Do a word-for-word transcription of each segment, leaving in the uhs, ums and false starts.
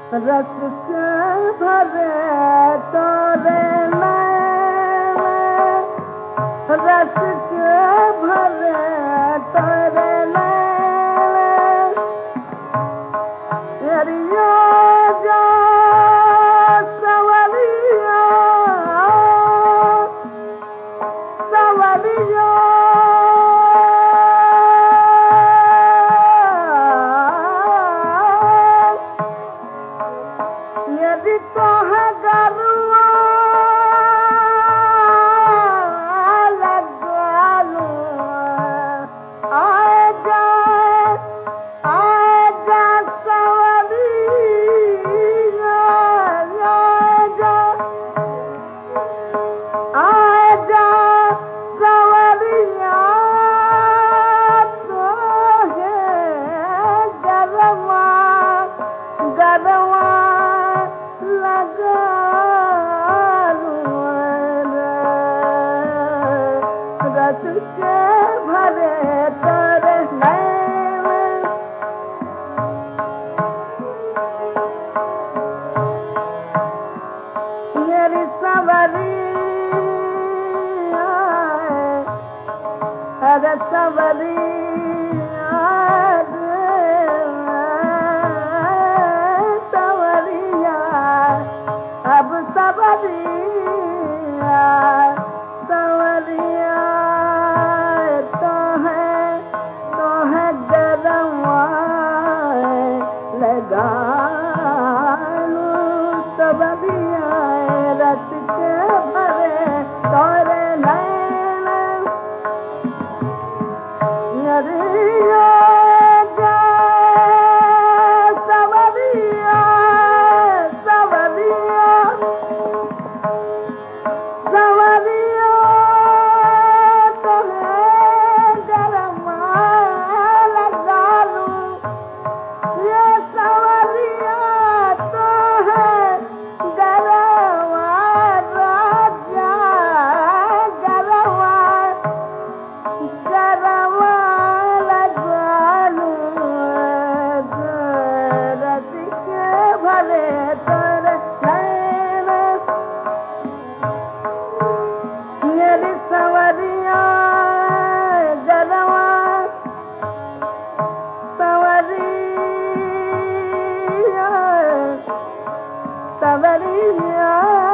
रस के भरे तोरे नैन, रस के भरे तोरे नैन, अरिया जा सवरिया सवरिया यदि तो है गरुआ लगा लूं, आए जा आए जा सवरिया, आए जा आए जा सवरिया, तो है गरवा गरवा लगा लूं, रस के भरे तोरे नैन, मेरी सवरिया, अरे सवरिया सवरिया, अब सवरिया सवरिया, तो है तो है गरवा लगा लूं, सवरिया रस के भरे तोरे नैन, अरिया जा सवरिया सवरिया सवरिया, तो है गरमा लगा लूं, ये सवरिया तो है गरवा राजा गरवा गरवा लगा लूं, रस के भरे तोरे नैन, मेरी सवरिया गरवा सवरिया सवरिया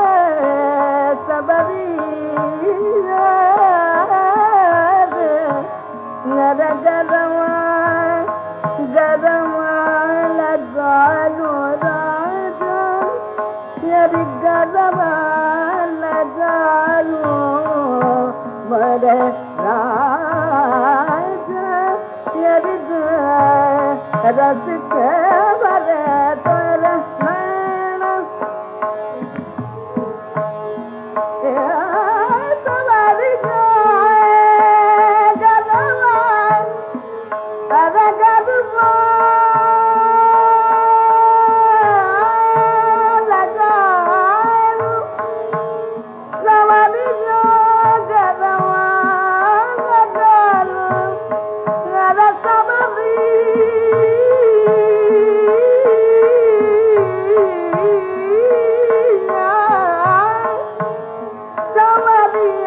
सवरिया, मेरा गरवा गरवा लगा लूं राजा, मेरी गरवा लगा लूं मेरे राजा, मेरी रस के भरे तोरे नैन, सवरिया गरवा अरे गरवा लगा लूं, सवरिया गरवा लगा लूं, मेरा सवरिया सवरिया